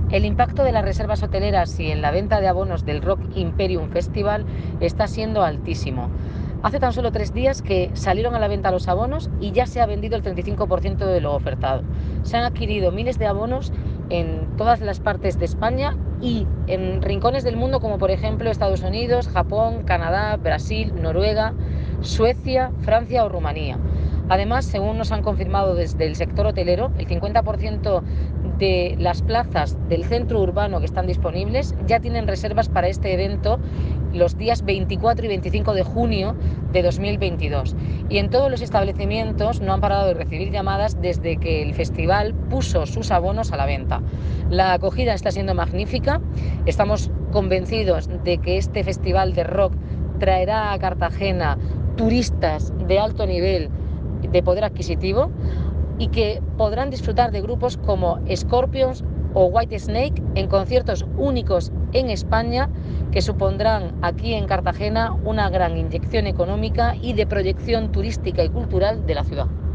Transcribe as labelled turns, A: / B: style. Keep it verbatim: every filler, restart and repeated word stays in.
A: El impacto de las reservas hoteleras y en la venta de abonos del Rock Imperium Festival está siendo altísimo. Hace tan solo tres días que salieron a la venta los abonos y ya se ha vendido el treinta y cinco por ciento de lo ofertado. Se han adquirido miles de abonos en todas las partes de España y en rincones del mundo como por ejemplo Estados Unidos, Japón, Canadá, Brasil, Noruega, Suecia, Francia o Rumanía. Además, según nos han confirmado desde el sector hotelero, el cincuenta por ciento de las plazas del centro urbano que están disponibles ya tienen reservas para este evento los días veinticuatro y veinticinco de junio de dos mil veintidós. Y en todos los establecimientos no han parado de recibir llamadas desde que el festival puso sus abonos a la venta. La acogida está siendo magnífica. Estamos convencidos de que este festival de rock traerá a Cartagena turistas de alto nivel de poder adquisitivo y que podrán disfrutar de grupos como Scorpions o Whitesnake en conciertos únicos en España que supondrán aquí en Cartagena una gran inyección económica y de proyección turística y cultural de la ciudad.